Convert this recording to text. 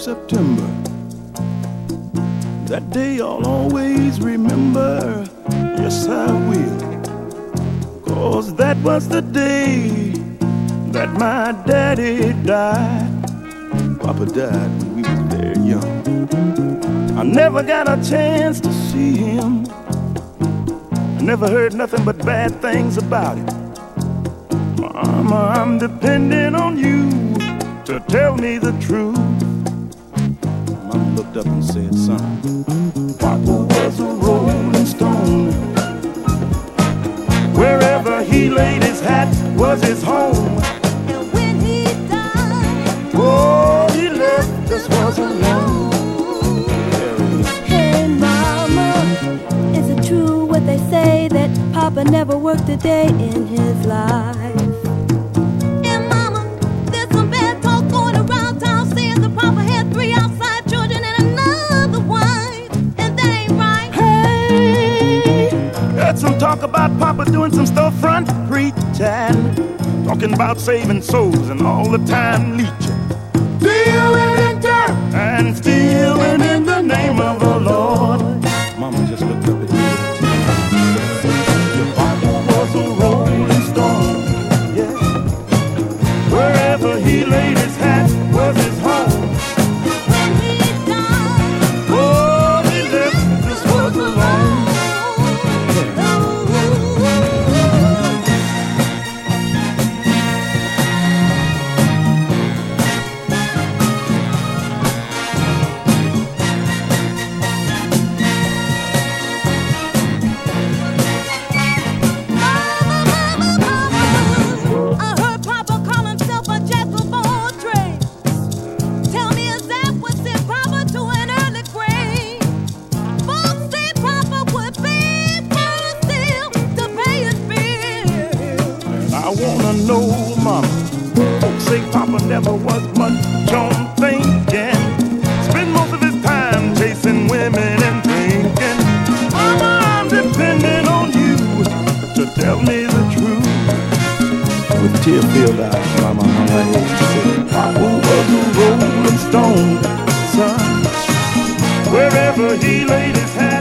September. That day I'll always remember. Yes, I will. 'Cause that was the day that my daddy died. Papa died when we was very young. I never got a chance to see him. I never heard nothing but bad things about him. Mama, I'm depending on you to tell me the truth. Mama looked up and said, son, Papa was a rolling stone. Wherever he laid his hat was his home. And when he died, oh, he left us was alone. Hey mama, is it true what they say that Papa never worked a day in his life? And mama, there's some bad talk going around town saying that Papa had 3 outside children and another wife, and that ain't right. Hey, heard some talk about Papa doing some storefront preaching, talking about saving souls and all the time leeching, dealing in dirt and stealing in the name of the Lord. Mama just looked up at me. Your Papa was a rolling stone, yeah. Wherever he laid his hat was his home. When he died, oh, he left this world alone. No, mama, folks say Papa never was much on thinking. Spent most of his time chasing women and drinking. Mama, I'm depending on you to tell me the truth. With tear-filled eyes, Mama hung her head and said, Papa was a rolling stone, son. Wherever he laid his hand